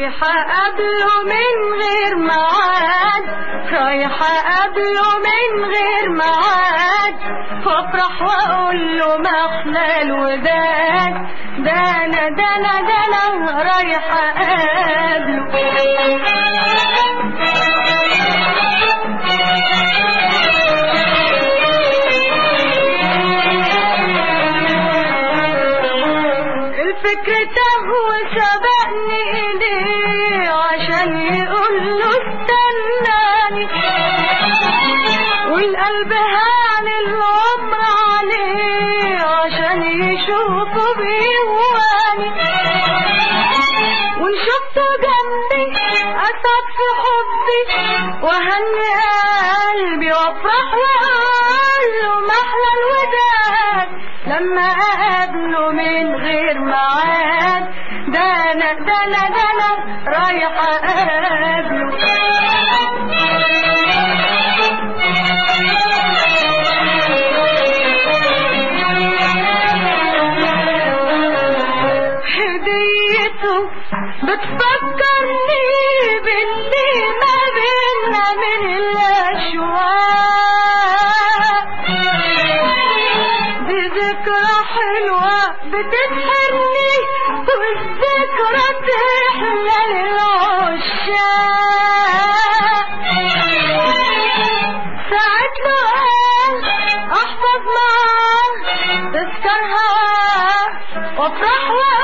رايحة قبله من غير ميعاد، رايحة قبله من غير ميعاد، وافرح واقول له محلى الوداد، ده انا رايحة قبله. الفكر تهو سبقني إليه عشان يقول له استناني، والقلب هان العمر عليه عشان يشوفه بيواني، وإن شفته جنبي أسعد في حبي وهني قلبي وافرح واقول له محلى الوداد، لما اقابله من غير ميعاد، ده انا رايحة اقابله. هديته بتفكرني باللي ما بينا من الاشواق، دي ذكرى حلوة بتسحرني والذكرى تحلى للعشاق، ساعة له قال احفظ معاه تذكر هواه وافرح